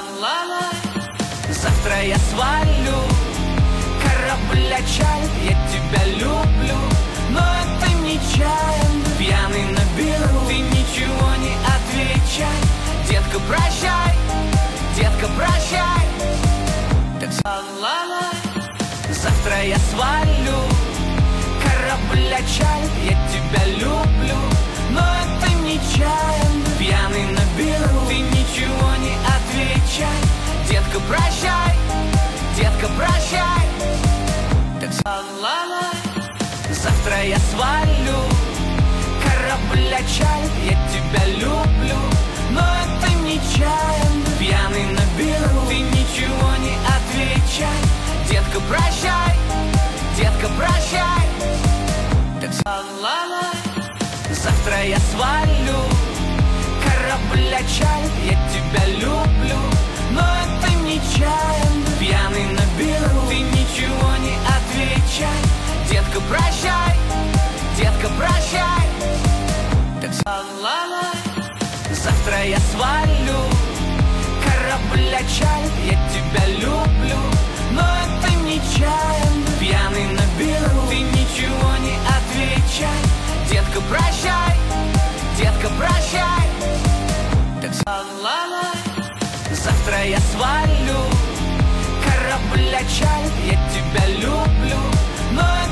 Завтра я свалю, корабль отчалит, я тебя люблю, но это нечаянно. Пьяный на берегу, ты ничего не отвечай. Детка, прощай, детка, прощай. Завтра я свалю, корабль отчалит, я тебя люблю, но это нечаянно. Пьяный на берегу, ты ничего не отвечай. Детка, прощай, детка, прощай. Завтра я свалю, корабль отчалит, я тебя люблю, но это нечаянно. Пьяный на берегу, ты ничего не отвечай. Детка, прощай, детка, прощай. Завтра я свалю, корабль отчалит, я тебя люблю, но это нечаянно. Пьяный на берегу, ты ничего не отвечай. Детка, прощай, детка, прощай. Завтра я свалю, корабль отчалит, я тебя люблю, но это нечаянно. Пьяный на берегу, ты ничего не отвечай. Детка, прощай, детка, прощай. Завтра я свалю, корабль отчалит, я тебя люблю,